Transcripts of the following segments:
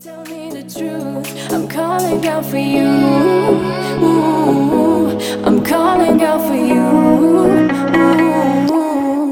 Tell me the truth, I'm calling out for you. Ooh, I'm calling out for you. Ooh.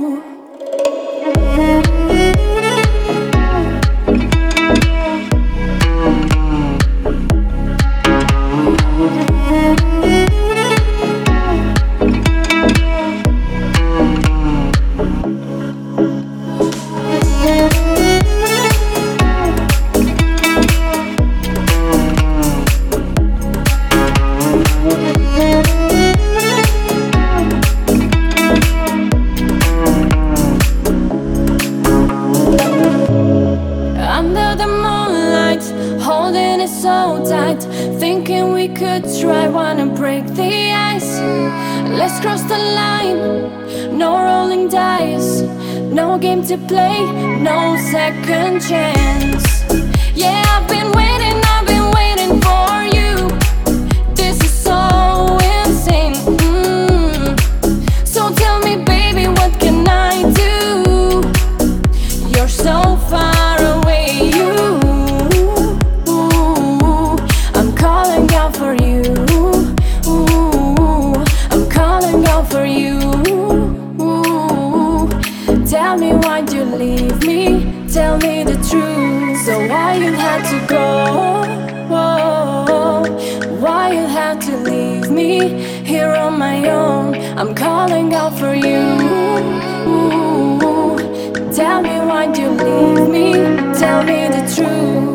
Under the moonlight, holding it so tight, thinking we could try, wanna break the ice. Let's cross the line, no rolling dice, no game to play, no second chance. Yeah, I've been waiting for you. This is so insane. So tell me, baby, what can I do? You're so far away, you. I'm calling out for you. I'm calling out for you. Tell me why'd you leave me? Tell me the truth. So why you had to go? Why you had to leave me here on my own? I'm calling out for you. Tell me why'd you leave me? Tell me the truth.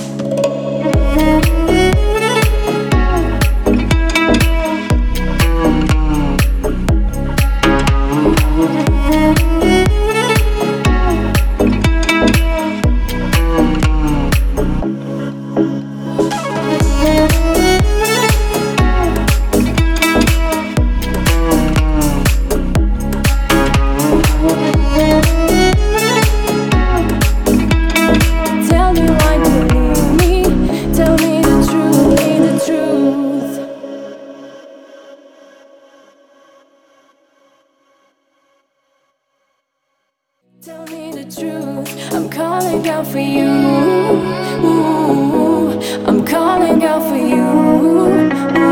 Tell me the truth, I'm calling out for you. I'm calling out for you.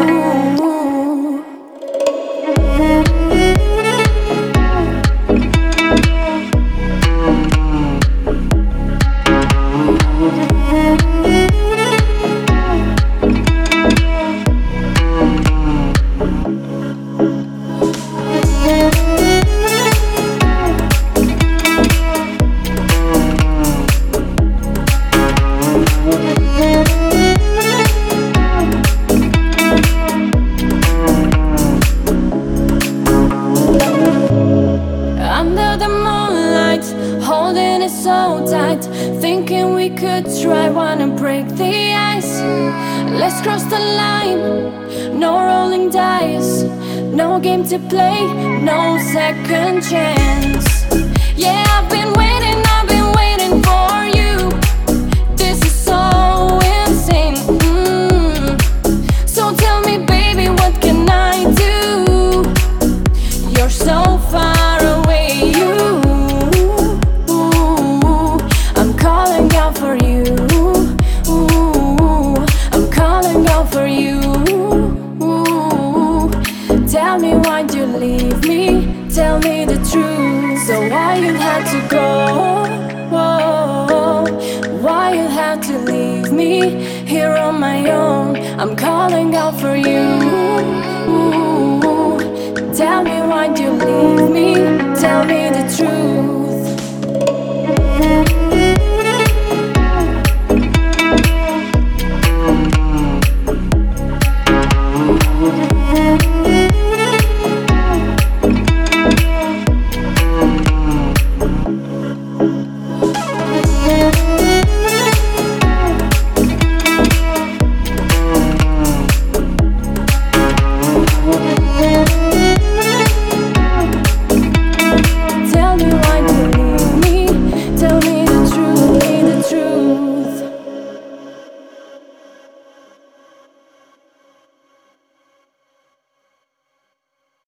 Under the moonlight, holding it so tight, thinking we could try, wanna break the ice. Let's cross the line, no rolling dice, no game to play, no second chance. Yeah, I've been waiting for you. This is so insane. So tell me, baby, what can I do? You're so far away, you. I'm calling out for you. I'm calling out for you. Tell me why'd you leave me? Tell me the truth. So why you had to go? Why you had to leave me here on my own? I'm calling out for you. Tell me why'd you leave me? Tell me the truth.